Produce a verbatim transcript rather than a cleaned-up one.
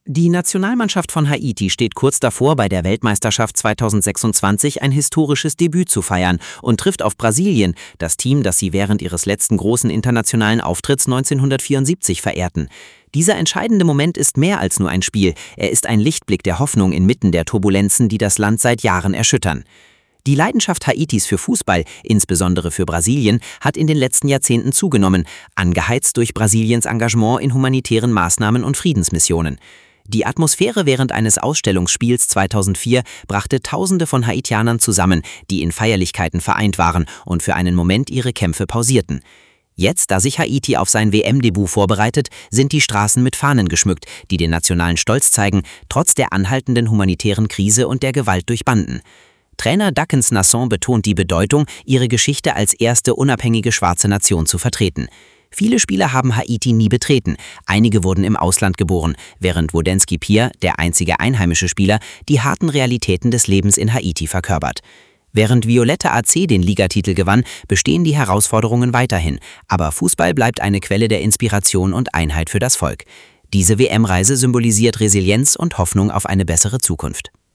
Die Nationalmannschaft von Haiti steht kurz davor, bei der Weltmeisterschaft zweitausendsechsundzwanzig ein historisches Debüt zu feiern und trifft auf Brasilien, das Team, das sie während ihres letzten großen internationalen Auftritts neunzehnhundertvierundsiebzig verehrten. Dieser entscheidende Moment ist mehr als nur ein Spiel, er ist ein Lichtblick der Hoffnung inmitten der Turbulenzen, die das Land seit Jahren erschüttern. Die Leidenschaft Haitis für Fußball, insbesondere für Brasilien, hat in den letzten Jahrzehnten zugenommen, angeheizt durch Brasiliens Engagement in humanitären Maßnahmen und Friedensmissionen. Die Atmosphäre während eines Ausstellungsspiels zweitausendvier brachte Tausende von Haitianern zusammen, die in Feierlichkeiten vereint waren und für einen Moment ihre Kämpfe pausierten. Jetzt, da sich Haiti auf sein W M-Debüt vorbereitet, sind die Straßen mit Fahnen geschmückt, die den nationalen Stolz zeigen, trotz der anhaltenden humanitären Krise und der Gewalt durch Banden. Trainer Dakens Nasson betont die Bedeutung, ihre Geschichte als erste unabhängige schwarze Nation zu vertreten. Viele Spieler haben Haiti nie betreten, einige wurden im Ausland geboren, während Wodenski Pierre, der einzige einheimische Spieler, die harten Realitäten des Lebens in Haiti verkörpert. Während Violette A C den Ligatitel gewann, bestehen die Herausforderungen weiterhin, aber Fußball bleibt eine Quelle der Inspiration und Einheit für das Volk. Diese W M-Reise symbolisiert Resilienz und Hoffnung auf eine bessere Zukunft.